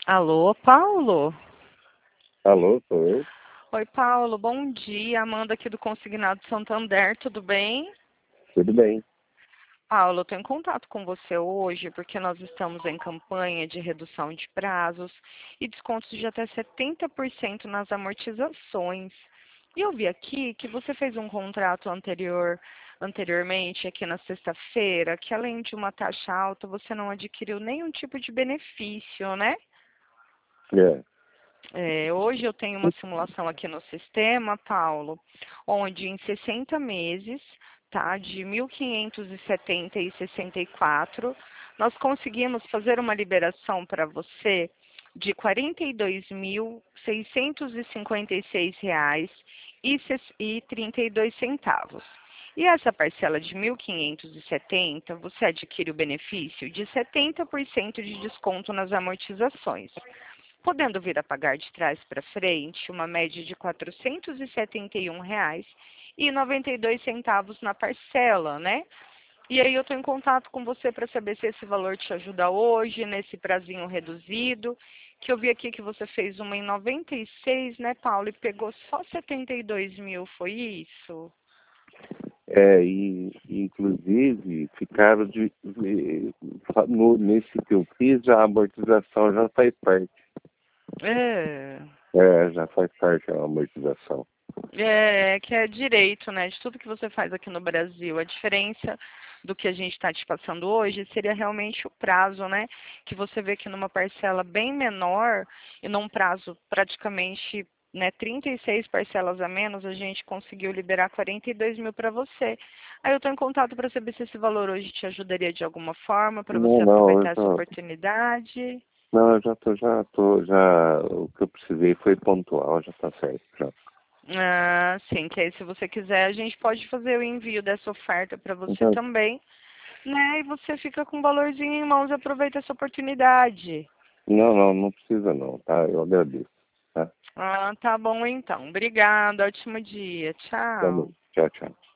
Alô, Paulo? Alô, sou eu? Oi, Paulo, bom dia. Amanda aqui do Consignado Santander, tudo bem? Tudo bem. Paulo, eu estou em contato com você hoje porque nós estamos em campanha de redução de prazos e descontos de até 70% nas amortizações. E eu vi aqui que você fez um contrato anteriormente, aqui na sexta-feira, que além de uma taxa alta, você não adquiriu nenhum tipo de benefício, né? É. Hoje eu tenho uma simulação aqui no sistema, Paulo, onde em 60 meses, tá, de 1.570 e 64, nós conseguimos fazer uma liberação para você de R$ 42.656 e 32 centavos. E essa parcela de 1.570, você adquire o benefício de 70% de desconto nas amortizações, podendo vir a pagar de trás para frente uma média de R$ 471,92 na parcela, né? E aí eu estou em contato com você para saber se esse valor te ajuda hoje, nesse prazinho reduzido, que eu vi aqui que você fez uma em 96, né, Paulo, e pegou só 72 mil, foi isso? Inclusive ficaram nesse que eu fiz, a amortização já faz parte. É. Já faz parte a amortização. Que é direito, né, de tudo que você faz aqui no Brasil. A diferença do que a gente está te passando hoje seria realmente o prazo, né, que você vê que numa parcela bem menor e num prazo praticamente, né, 36 parcelas a menos, a gente conseguiu liberar 42 mil para você. Aí eu estou em contato para saber se esse valor hoje te ajudaria de alguma forma, para Não, você não, aproveitar essa oportunidade. eu o que eu precisei foi pontual, já está certo, já. Ah, sim, que aí se você quiser, a gente pode fazer o envio dessa oferta para você Então, também, né? E você fica com um valorzinho em mãos e aproveita essa oportunidade. não precisa não, tá? Eu agradeço, tá? Ah, tá bom então. Obrigada, ótimo dia. Tá bom. Tchau. Tchau, tchau.